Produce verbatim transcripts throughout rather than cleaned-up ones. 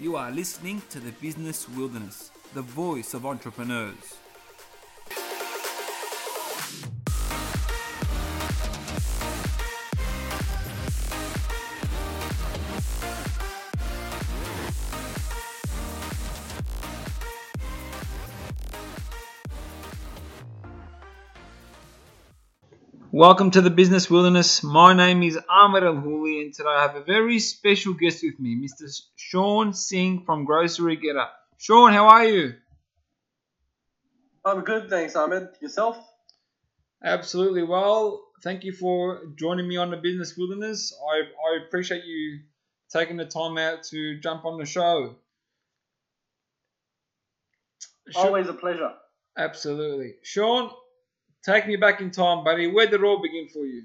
You are listening to the Business Wilderness, the voice of entrepreneurs. Welcome to the Business Wilderness. My name is Ahmed Al Houli, and today I have a very special guest with me, Mister Sean Singh from Grocery Getter. Sean, how are you? I'm good, thanks, Ahmed. Yourself? Absolutely well. Thank you for joining me on the Business Wilderness. I, I appreciate you taking the time out to jump on the show. Always a pleasure. Absolutely. Sean, take me back in time, buddy. Where did it all begin for you?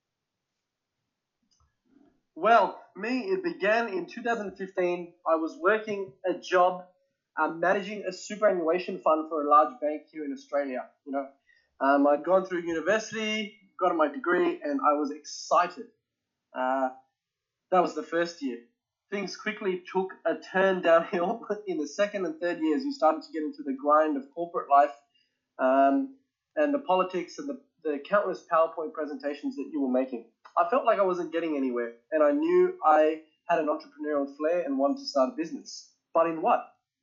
Well, me, it began in two thousand fifteen. I was working a job uh, managing a superannuation fund for a large bank here in Australia. You know, um, I'd gone through university, got my degree, and I was excited. Uh, that was the first year. Things quickly took a turn downhill. In the second and third years, you started to get into the grind of corporate life. Um, and the politics and the, the countless PowerPoint presentations that you were making. I felt like I wasn't getting anywhere, and I knew I had an entrepreneurial flair and wanted to start a business. But in what?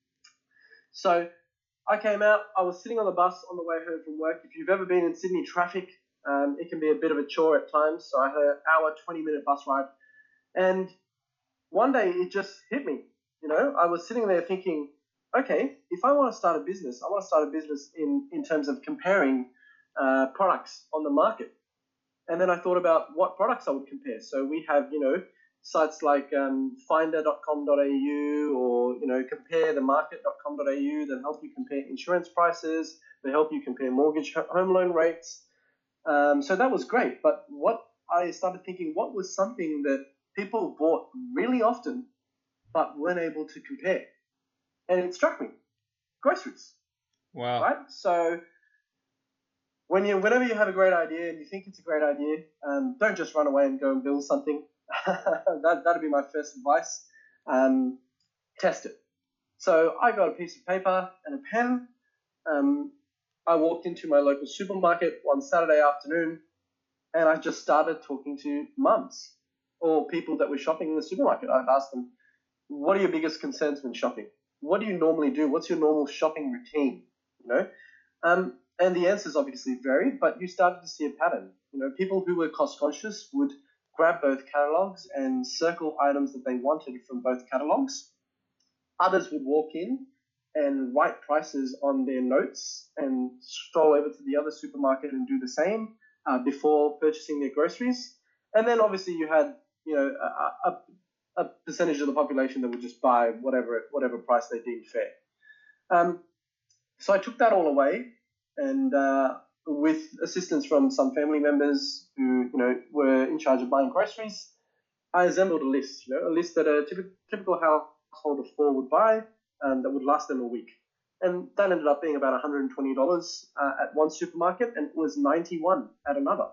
So I came out, I was sitting on the bus on the way home from work. If you've ever been in Sydney traffic, um, it can be a bit of a chore at times. So I had an hour, twenty-minute bus ride. And one day it just hit me. You know, I was sitting there thinking, okay, if I want to start a business, I want to start a business in, in terms of comparing uh, products on the market. And then I thought about what products I would compare. So we have, you know, sites like um, finder dot com dot a u or, you know, compare the market dot com dot a u that help you compare insurance prices. They help you compare mortgage home loan rates. Um, so that was great. But what I started thinking, what was something that people bought really often but weren't able to compare? And it struck me, groceries. Wow. Right? So when you, whenever you have a great idea and you think it's a great idea, um, don't just run away and go and build something. that, that'd be my first advice. Um, test it. So I got a piece of paper and a pen. Um, I walked into my local supermarket one Saturday afternoon, and I just started talking to mums or people that were shopping in the supermarket. I'd ask them, what are your biggest concerns when shopping? What do you normally do? What's your normal shopping routine? You know, um, and the answers obviously varied, but you started to see a pattern. You know, people who were cost conscious would grab both catalogs and circle items that they wanted from both catalogs. Others would walk in and write prices on their notes and stroll over to the other supermarket and do the same uh, before purchasing their groceries. And then obviously you had, you know, a, a a percentage of the population that would just buy whatever whatever price they deemed fair. Um, so I took that all away, and uh, with assistance from some family members who you know were in charge of buying groceries, I assembled a list. You know, a list that a typical, typical household of four would buy, um, that would last them a week. And that ended up being about one hundred twenty dollars uh, at one supermarket, and it was ninety-one dollars at another.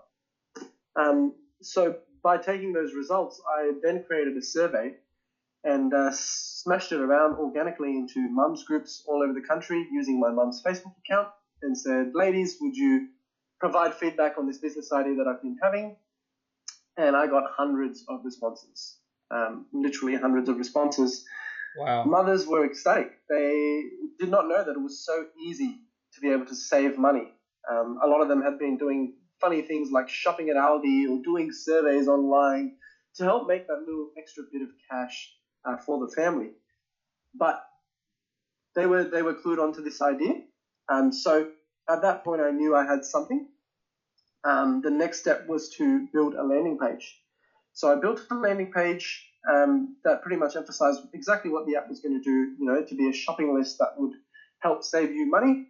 Um, so by taking those results, I then created a survey and uh, smashed it around organically into mums groups all over the country using my mum's Facebook account and said, ladies, would you provide feedback on this business idea that I've been having? And I got hundreds of responses, um, literally hundreds of responses. Wow. Mothers were ecstatic. They did not know that it was so easy to be able to save money. Um, a lot of them had been doing funny things like shopping at Aldi or doing surveys online to help make that little extra bit of cash uh, for the family. But they were they were clued onto this idea. Um, so at that point, I knew I had something. Um, the next step was to build a landing page. So I built a landing page um, that pretty much emphasized exactly what the app was going to do, you know, to be a shopping list that would help save you money.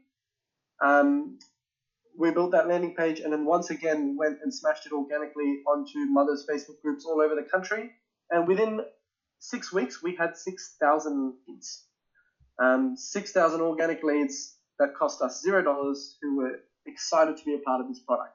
Um, We built that landing page and then once again went and smashed it organically onto mothers' Facebook groups all over the country. And within six weeks, we had six thousand leads. Um, six thousand organic leads that cost us zero dollars who were excited to be a part of this product.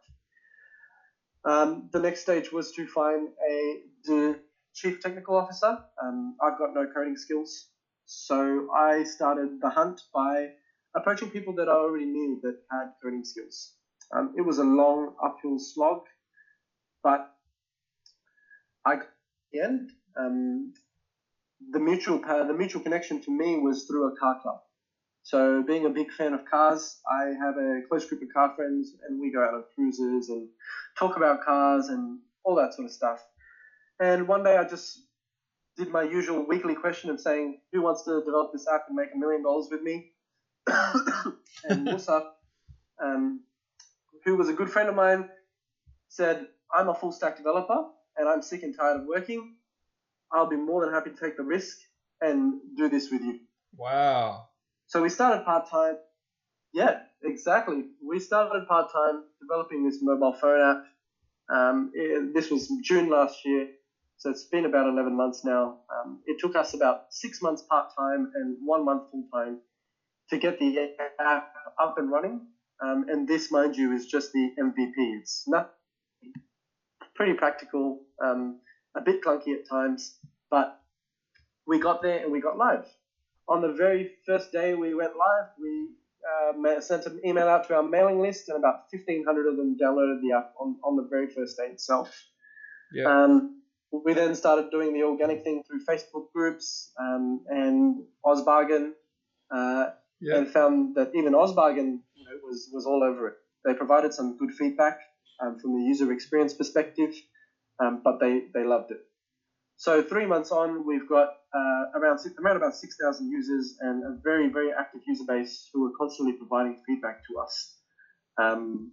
Um, the next stage was to find a the chief technical officer. Um, I've got no coding skills. So I started the hunt by approaching people that I already knew that had coding skills. Um, it was a long uphill slog, but I got to the end. Um, the mutual the mutual connection to me was through a car club. So being a big fan of cars, I have a close group of car friends, and we go out on cruises and talk about cars and all that sort of stuff. And one day I just did my usual weekly question of saying, who wants to develop this app and make a million dollars with me? And Musa, um, who was a good friend of mine, said, I'm a full stack developer and I'm sick and tired of working. I'll be more than happy to take the risk and do this with you. Wow. So we started part-time. Yeah, exactly. We started part-time developing this mobile phone app. Um, it, this was June last year. So it's been about eleven months now. Um, it took us about six months part-time and one month full-time to get the app up and running. Um, and this, mind you, is just the M V P. It's not pretty practical, um, a bit clunky at times, but we got there and we got live. On the very first day we went live, we uh, sent an email out to our mailing list, and about fifteen hundred of them downloaded the app on, on the very first day itself. Yeah. Um, we then started doing the organic thing through Facebook groups um, and Ozbargain, uh, yeah. and found that even Ozbargain, you know, was, was all over it. They provided some good feedback um, from the user experience perspective, um, but they, they loved it. So three months on, we've got uh, around six, around about six thousand users and a very, very active user base who are constantly providing feedback to us. Um,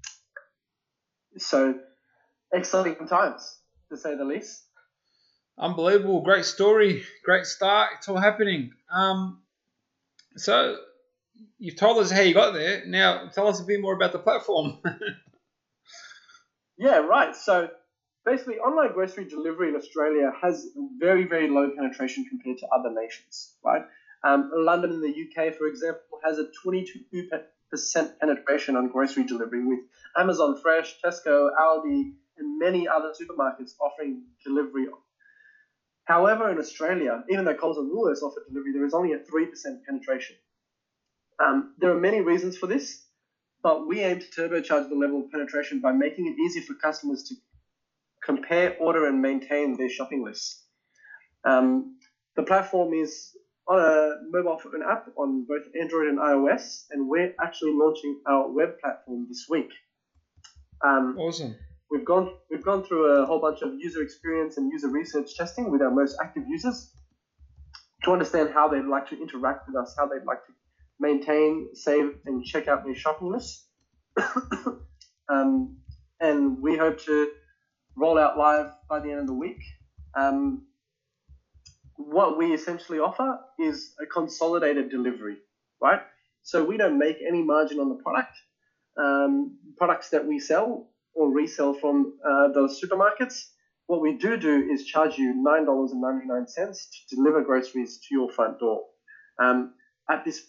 so exciting times, to say the least. Unbelievable. Great story. Great start. It's all happening. Um, so you've told us how you got there. Now tell us a bit more about the platform. Yeah, right. So basically, online grocery delivery in Australia has very, very low penetration compared to other nations, right? Um, London in the U K, for example, has a twenty-two percent penetration on grocery delivery, with Amazon Fresh, Tesco, Aldi, and many other supermarkets offering delivery. However, in Australia, even though Coles and Woolworths offer delivery, there is only a three percent penetration. Um, there are many reasons for this, but we aim to turbocharge the level of penetration by making it easier for customers to compare, order, and maintain their shopping lists. Um, the platform is on a mobile phone app on both Android and iOS, and we're actually launching our web platform this week. Um, awesome. We've gone we've gone through a whole bunch of user experience and user research testing with our most active users to understand how they'd like to interact with us, how they'd like to maintain, save, and check out their shopping lists. um, and we hope to roll out live by the end of the week. Um, what we essentially offer is a consolidated delivery, right? So we don't make any margin on the product. Um, products that we sell or resell from uh, those supermarkets, what we do do is charge you nine dollars and ninety-nine cents to deliver groceries to your front door. Um, at this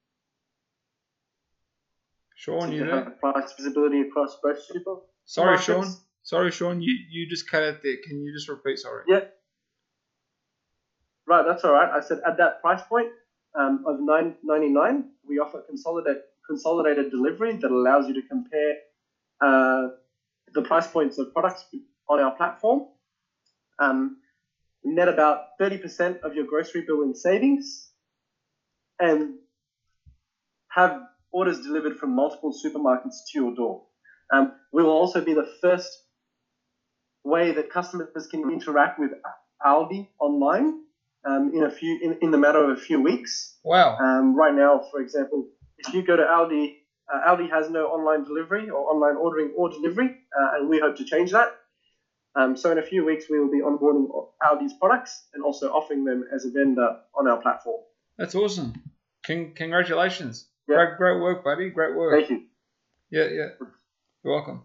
Sean, you have there? price visibility across both super. Sorry, markets. Sean. Sorry, Sean. You, you just cut out there. Can you just repeat? Sorry. Yeah. Right, that's all right. I said at that price point um, of nine ninety-nine, we offer consolidate, consolidated delivery that allows you to compare uh, the price points of products on our platform, um, net about thirty percent of your grocery bill in savings, and have orders delivered from multiple supermarkets to your door. Um, we will also be the first way that customers can interact with Aldi online um, in a few in, in the matter of a few weeks. Wow. Um, right now, for example, if you go to Aldi, uh, Aldi has no online delivery or online ordering or delivery, uh, and we hope to change that. Um, so in a few weeks, we will be onboarding Aldi's products and also offering them as a vendor on our platform. That's awesome. Con- congratulations. Yeah. Great, great work, buddy. Great work. Thank you. Yeah, yeah. You're welcome.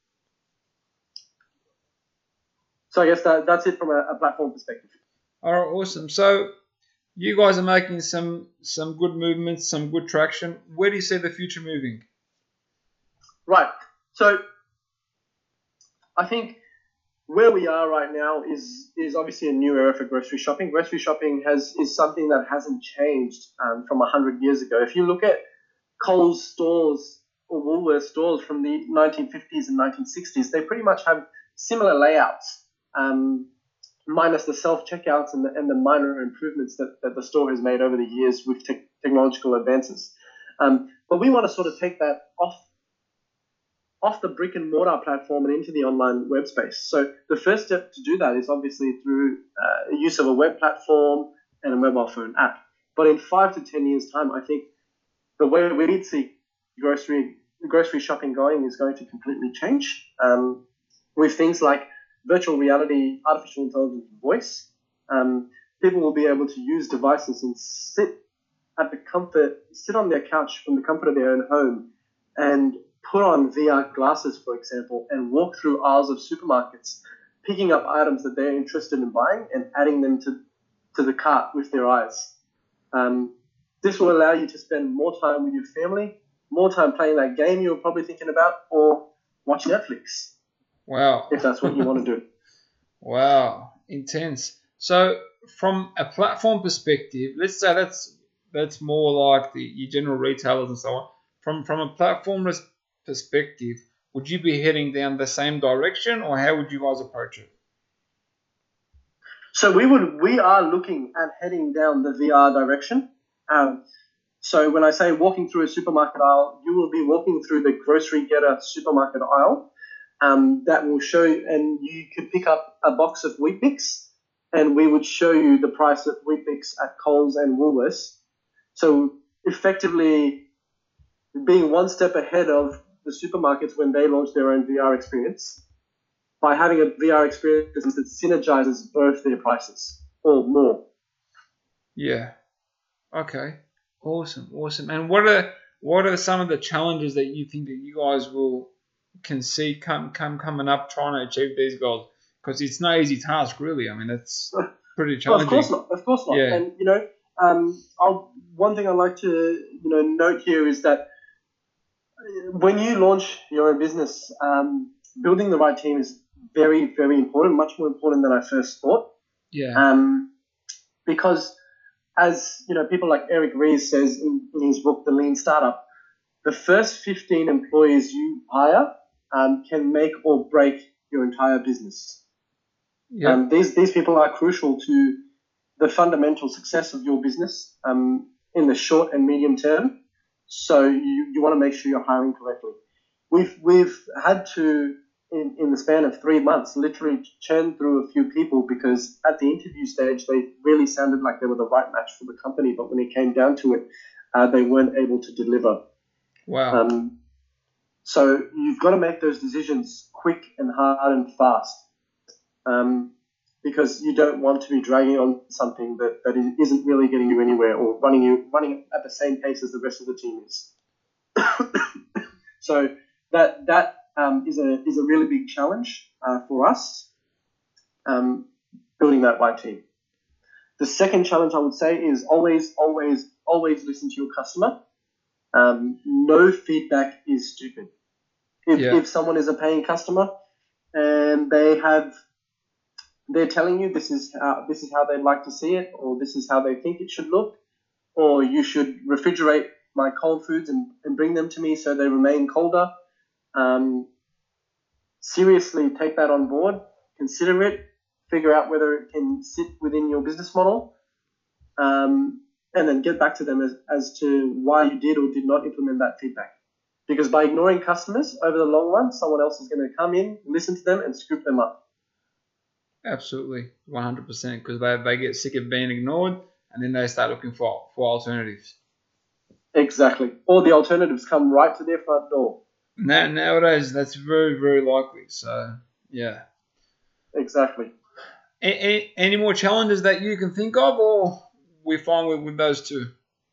So I guess that, that's it from a, a platform perspective. All right, awesome. So you guys are making some some good movements, some good traction. Where do you see the future moving? Right. So I think where we are right now is is obviously a new era for grocery shopping. Grocery shopping has is something that hasn't changed um, from a hundred years ago. If you look at Coles stores or Woolworths stores from the nineteen fifties and nineteen sixties, they pretty much have similar layouts, um, minus the self-checkouts and the, and the minor improvements that, that the store has made over the years with te- technological advances. Um, but we want to sort of take that off off the brick and mortar platform and into the online web space. So the first step to do that is obviously through uh, use of a web platform and a mobile phone app. But in five to ten years' time, I think the way we'd see grocery grocery shopping going is going to completely change, um, with things like virtual reality, artificial intelligence, and voice. Um, people will be able to use devices and sit at the comfort, sit on their couch from the comfort of their own home and put on V R glasses, for example, and walk through aisles of supermarkets, picking up items that they're interested in buying and adding them to, to the cart with their eyes. Um, this will allow you to spend more time with your family, more time playing that game you were probably thinking about, or watch Netflix. Wow. If that's what you want to do. Wow. Intense. So from a platform perspective, let's say that's that's more like the your general retailers and so on. From from a platform perspective, would you be heading down the same direction, or how would you guys approach it? So we would we are looking at heading down the V R direction. Um, so when I say walking through a supermarket aisle, you will be walking through the Grocery Getter supermarket aisle. Um, that will show you, and you could pick up a box of Weet-Bix, and we would show you the price of Weet-Bix at Coles and Woolworths. So effectively being one step ahead of the supermarkets when they launch their own V R experience by having a V R experience that synergizes both their prices or more. Yeah. Okay. Awesome. Awesome. And what are what are some of the challenges that you think that you guys will can see come come coming up trying to achieve these goals? Because it's no easy task, really. I mean, it's pretty challenging. Well, of course not. Of course not. Yeah. And you know, um, I'll, one thing I'd like to you know note here is that when you launch your own business, um, building the right team is very, very important. Much more important than I first thought. Yeah. Um, because as you know, people like Eric Ries says in, in his book, The Lean Startup, the first fifteen employees you hire um, can make or break your entire business. Yeah. Um, these these people are crucial to the fundamental success of your business um, in the short and medium term. So you, you want to make sure you're hiring correctly. We've we've had to in, in the span of three months literally churn through a few people because at the interview stage they really sounded like they were the right match for the company, but when it came down to it, uh, they weren't able to deliver. Wow. Um, so you've got to make those decisions quick and hard and fast, um, because you don't want to be dragging on something that, that isn't really getting you anywhere or running you running at the same pace as the rest of the team is. So that that um, is a is a really big challenge uh, for us, um, building that right team. The second challenge I would say is always, always, always listen to your customer. Um, no feedback is stupid. If, Yeah. if someone is a paying customer and they have, they're telling you this is how this is how they'd like to see it, or this is how they think it should look, or you should refrigerate my cold foods and, and bring them to me so they remain colder. Um, seriously, take that on board, consider it, figure out whether it can sit within your business model. Um, and then get back to them as, as to why you did or did not implement that feedback. Because by ignoring customers over the long run, someone else is going to come in, listen to them, and scoop them up. Absolutely, one hundred percent, because they, they get sick of being ignored, and then they start looking for, for alternatives. Exactly. Or the alternatives come right to their front door. Now, nowadays, that's very, very likely. So, yeah. Exactly. Any, any more challenges that you can think of, or we fine with, with those two?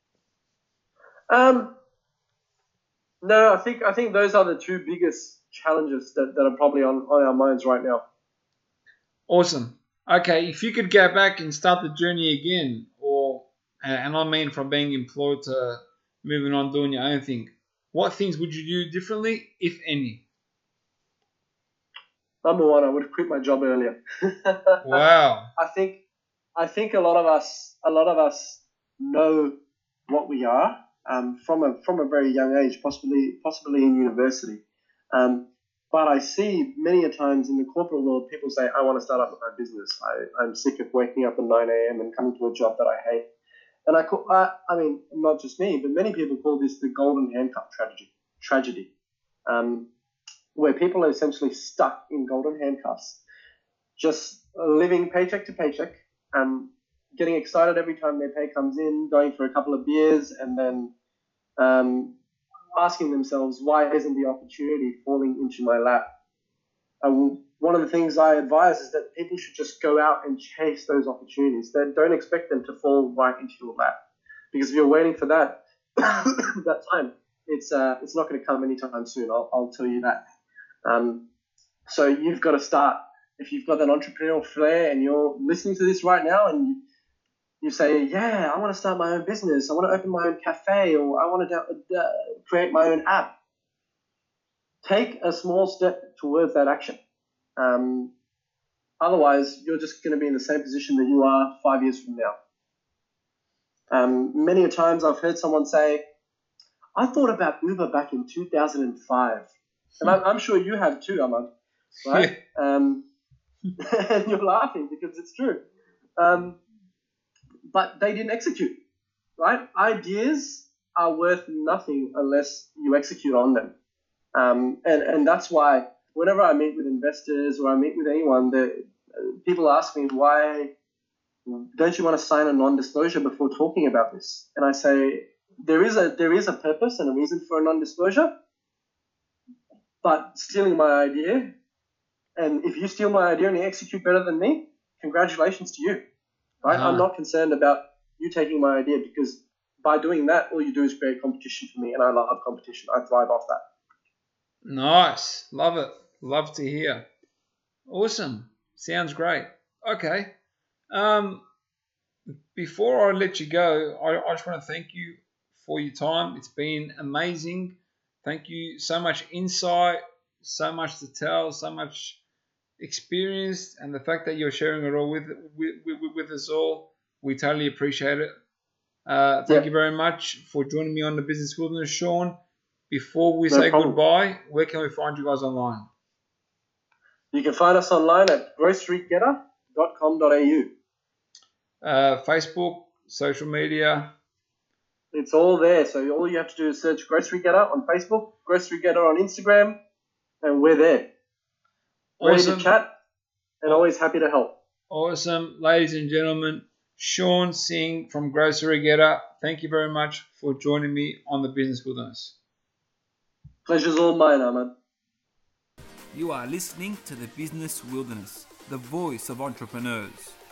Um, no, I think I think those are the two biggest challenges that, that are probably on, on our minds right now. Awesome. Okay, if you could go back and start the journey again, or and I mean from being employed to moving on doing your own thing, what things would you do differently, if any? number one, I would have quit my job earlier. Wow. I think I think a lot of us a lot of us know what we are um, from a from a very young age, possibly possibly in university. Um, but I see many a times in the corporate world, people say, "I want to start up my business. I, I'm sick of waking up at nine a.m. and coming to a job that I hate." And I, call, I, I mean, not just me, but many people call this the golden handcuff tragedy. Tragedy, um, where people are essentially stuck in golden handcuffs, just living paycheck to paycheck, um, getting excited every time their pay comes in, going for a couple of beers, and then um, asking themselves, why isn't the opportunity falling into my lap? And one of the things I advise is that people should just go out and chase those opportunities. They don't expect them to fall right into your lap, because if you're waiting for that that time, it's uh, it's not going to come anytime soon. I'll, I'll tell you that. Um, so you've got to start. If you've got that entrepreneurial flair and you're listening to this right now and you, you say, yeah, I want to start my own business, I want to open my own cafe, or I want to uh, create my own app, take a small step towards that action. Um, otherwise, you're just going to be in the same position that you are five years from now. Um, many a times I've heard someone say, I thought about Uber back in two thousand five. And I'm, I'm sure you have too, Ahmad, right? um, and you're laughing because it's true. Um, but they didn't execute, right? Ideas are worth nothing unless you execute on them. Um, and, and that's why whenever I meet with investors or I meet with anyone, the, people ask me, why don't you want to sign a non-disclosure before talking about this? And I say, there is a there is a purpose and a reason for a non-disclosure, but stealing my idea, and if you steal my idea and you execute better than me, congratulations to you, right? Uh-huh. I'm not concerned about you taking my idea, because by doing that, all you do is create competition for me, and I love competition. I thrive off that. Nice. Love it. Love to hear. Awesome. Sounds great. Okay. Um, before I let you go, I, I just want to thank you for your time. It's been amazing. Thank you. So much insight, so much to tell, so much experience, and the fact that you're sharing it all with with, with, with us all, we totally appreciate it. Uh, thank yeah. you very much for joining me on the Business Wilderness, Sean. Before we no say problem. Goodbye, where can we find you guys online? You can find us online at grocery getter dot com dot a u. Uh, Facebook, social media. It's all there. So all you have to do is search Grocery Getter on Facebook, Grocery Getter on Instagram, and we're there. Awesome. Ready to chat, and always happy to help. Awesome. Ladies and gentlemen, Sean Singh from Grocery Getter, thank you very much for joining me on the Business Wilderness. Pleasure's all mine, Ahmad. You are listening to the Business Wilderness, the voice of entrepreneurs.